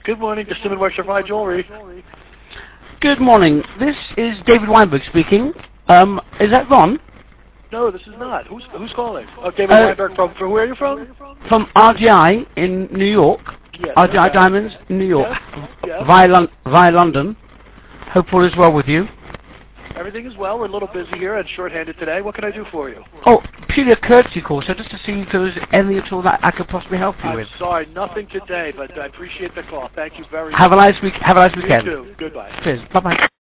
Good morning, Persimmon Works of Fine Jewelry. Good morning. This is David Weinberg speaking. Is that Ron? No, this is not. Who's calling? Oh, David Weinberg from where are you from? From RGI in New York. Yes. RGI Okay. Diamonds in New York. Yes. Via London. Hope all is well with you. Everything is well. We're a little busy here and short-handed today. What can I do for you? Oh, purely a courtesy call, so just to see if there was anything at all that I could possibly help you I'm with. sorry, nothing today, but I appreciate the call. Thank you very much. Have a nice week. Have a nice weekend. You too. Goodbye. Cheers. Bye bye.